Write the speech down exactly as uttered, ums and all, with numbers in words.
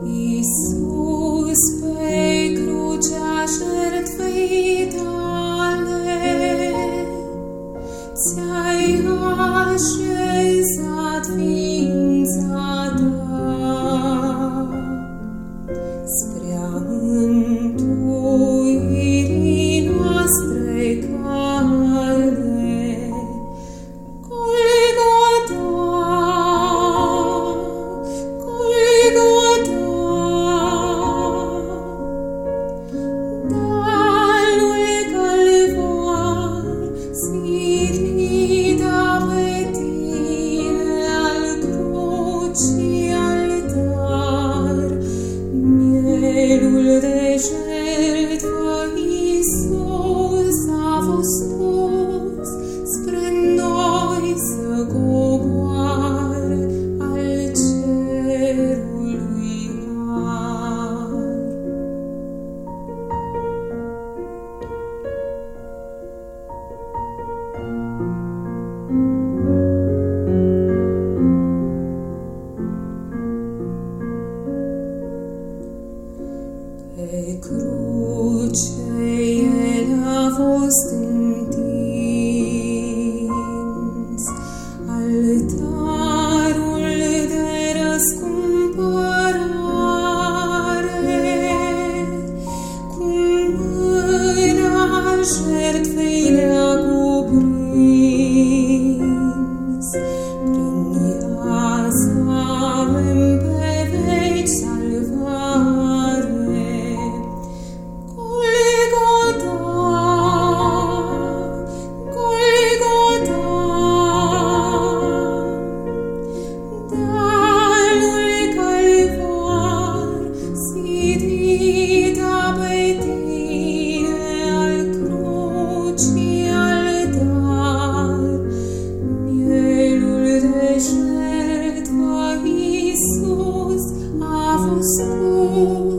Iisus, pe crucea jertfei tale, ți-ai așezat ființa ta spre a mântuirii noastre cale. Golgota, Golgota, Dealul Calvar, sirita pe tine al crucii altar, mielul de jertfă Iisus a fost pus spre noi să coboare al cerului har. Pe cruce El a fost întins, altarul de răscumpărare, cu mâna jertfei le-a cuprins. Prin ea să avem pe veci salvare. Golgota, Golgota, Dealul Calvar, sirita pe tine al crucii altar, mielul de jertfă Iisus a fost pus